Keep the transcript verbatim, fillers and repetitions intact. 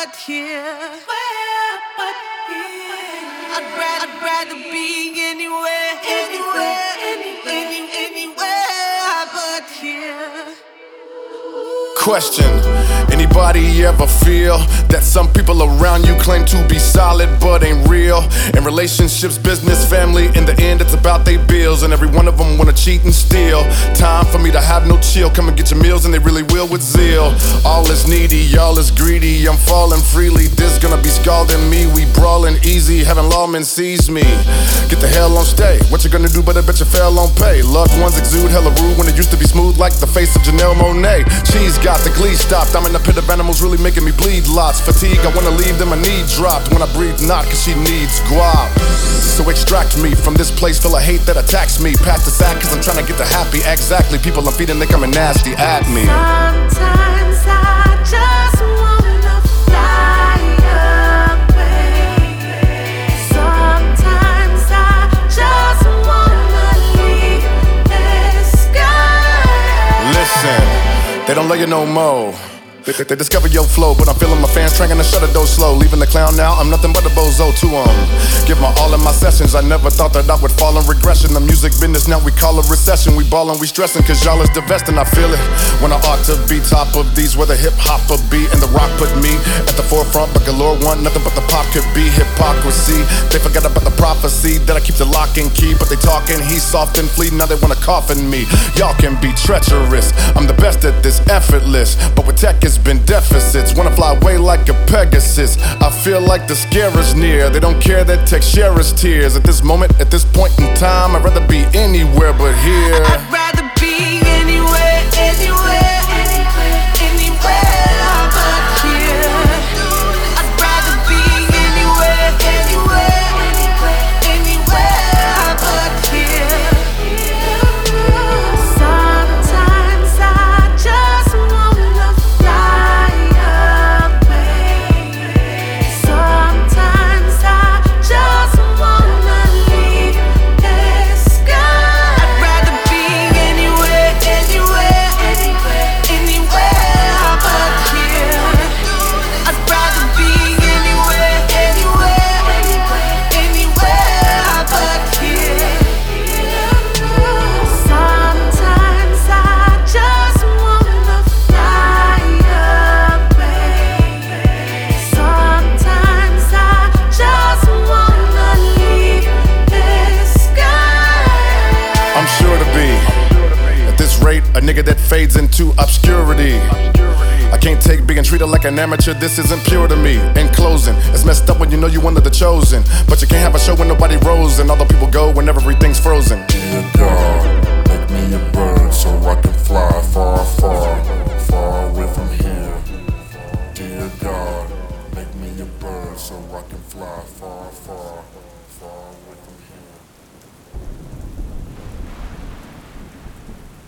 but here. Where but here? I'd rather, I'd rather be anywhere, anywhere, anywhere, any, anywhere but here. Question, anybody ever feel that some people around you claim to be solid but ain't real? In relationships, business, family, in the end it's about they bills, and every one of them wanna cheat and steal. Time for me to have no chill, come and get your meals, and they really will with zeal. All is needy, y'all is greedy, I'm falling freely. This gonna be scalding me, we brawling easy, having lawmen seize me. Get the hell on stay, what you gonna do but I bet you fail on pay. Loved ones exude hella rude when it used to be smooth like the face of Janelle Monáe. Cheese got the glee stopped, I'm in the pit of animals really making me bleed lots. Fatigue, I wanna leave them, a knee dropped. When I breathe not, cause she needs guap. So extract me from this place full of hate that attacks me. Pass the sack cause I'm trying to get to happy. Exactly, people I'm feeding, they coming nasty at me. Sometimes I just wanna fly away. Sometimes I just wanna leave this sky. Listen, they don't love you no more. They, they, they discover your flow, but I'm feeling my fans trying to shut the door slow. Leaving the clown now, I'm nothing but a bozo to them. Give my all in my sessions, I never thought that I would fall in regression. The music business now we call a recession. We ballin', we stressin', cause y'all is divesting, I feel it. When I ought to be top of these, where the hip hop will be, and the rock put me at the forefront. But galore want nothing but the pop could be hypocrisy. They forgot about the prophecy that I keep the lock and key, but they talking, he's soft and fleeting, now they wanna coffin me. Y'all can be treacherous, I'm the best at this, effortless, but with tech it's been deficits. Wanna fly away like a Pegasus, I feel like the scare is near. They don't care, that tech share us tears. At this moment, at this point in time, I'd rather be anywhere but here. I'd rather be anywhere, anywhere, anywhere but here. I'd rather be anywhere, anywhere, anywhere but here. Sometimes I just wanna fly away. Sometimes I just wanna leave this sky. I'd rather be anywhere, anywhere, anywhere but here. I'd rather be anywhere, anywhere, anywhere but here. Sometimes I just wanna fly away. Sometimes I just wanna leave this sky. I'm sure to be, at this rate, a nigga that fades into obscurity. I can't take being treated like an amateur, this isn't pure to me. In closing, it's messed up when you know you one of the chosen, but you can't have a show when nobody rose, and all the people go when everything's frozen. Dear God, make me a bird so I can fly far, far, far away from here. Dear God, make me a bird so I can fly far, far, far away from here.